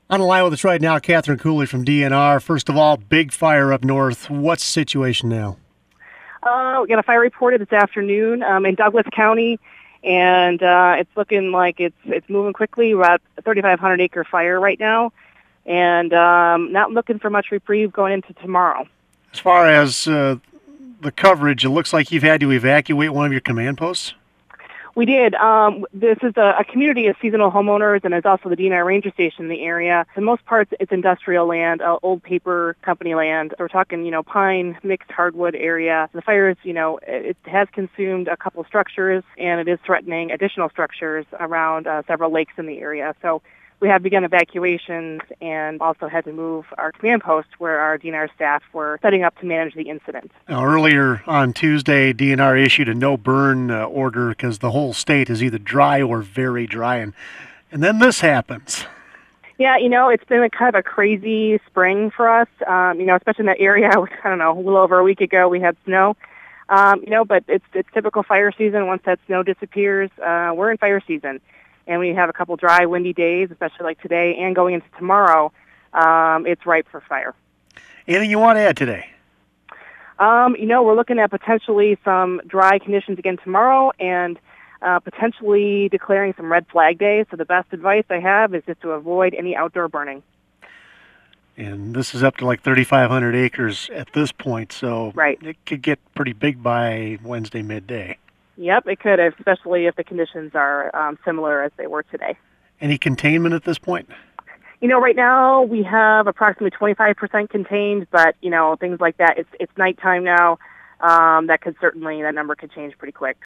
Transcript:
On the line with us right now, Catherine Cooley from DNR. First of all, big fire up north. What's the situation now? We got a fire reported this afternoon in Douglas County, and it's looking like it's moving quickly. We're at a 3,500 acre fire right now, and not looking for much reprieve going into tomorrow. As far as the coverage, it looks like you've had to evacuate one of your command posts. We did. This is a community of seasonal homeowners, and there's also the DNR Ranger Station in the area. For the most part, it's industrial land, old paper company land. So we're talking, pine, mixed hardwood area. The fire is, it has consumed a couple structures, and it is threatening additional structures around several lakes in the area. So we have begun evacuations and also had to move our command post where our DNR staff were setting up to manage the incident. Now, earlier on Tuesday, DNR issued a no-burn order because the whole state is either dry or very dry, and then this happens. Yeah, it's been a kind of a crazy spring for us, especially in that area. I don't know, a little over a week ago we had snow, but it's typical fire season. Once that snow disappears, we're in fire season. And we have a couple dry, windy days, especially like today, and going into tomorrow, it's ripe for fire. Anything you want to add today? We're looking at potentially some dry conditions again tomorrow, and potentially declaring some red flag days. So the best advice I have is just to avoid any outdoor burning. And this is up to like 3,500 acres at this point, so right. It could get pretty big by Wednesday midday. Yep, it could, especially if the conditions are similar as they were today. Any containment at this point? Right now we have approximately 25% contained, but, things like that, it's nighttime now. That number could change pretty quick.